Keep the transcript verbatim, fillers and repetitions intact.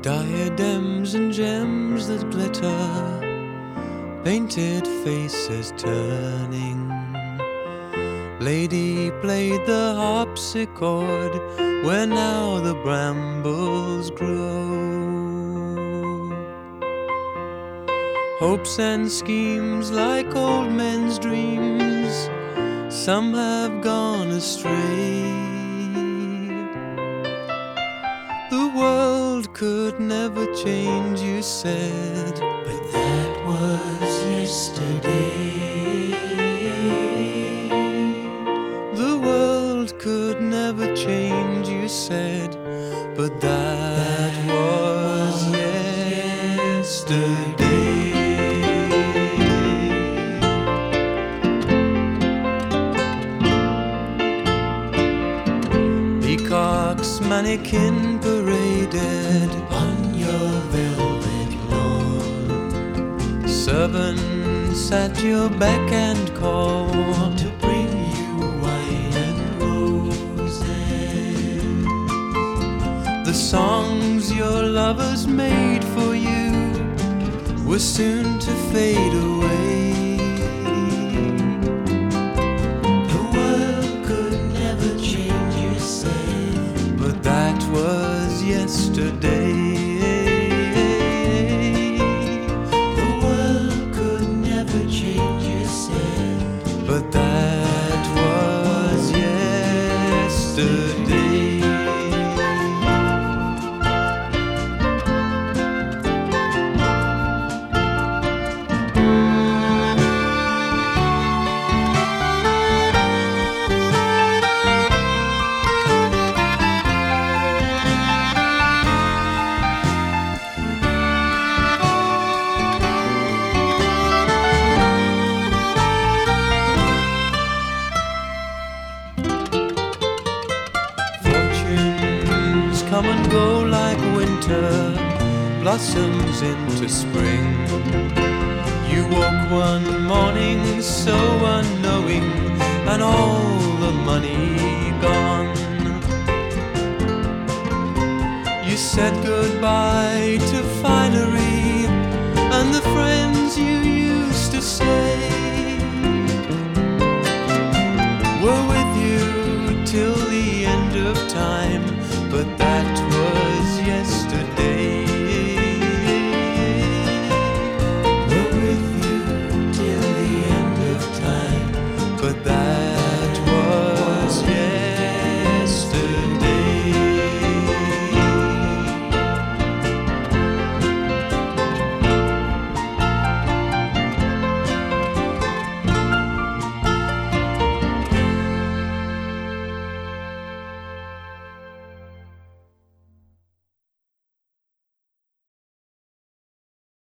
Diadems and gems that glitter, painted faces turning. Lady played the harpsichord where now the brambles grow. Hopes and schemes like old men's dreams, some have gone astray. The world could never change, you said, but that was yesterday. The world could never change, you said, but that, that was yesterday. Peacock's mannequin paraded on your velvet lawn. Servants at your beck and call to bring you wine and roses. The songs your lovers made for you were soon to fade away. The world could never change, you said, but that was yesterday. The world could never change, you said, but that was yesterday. Come and go like winter blossoms into spring. You woke one morning so unknowing, and all the money gone. You said goodbye to finery and the friends you used to say were with you till the end of time, but that was yesterday. We're with you till the end of time, but that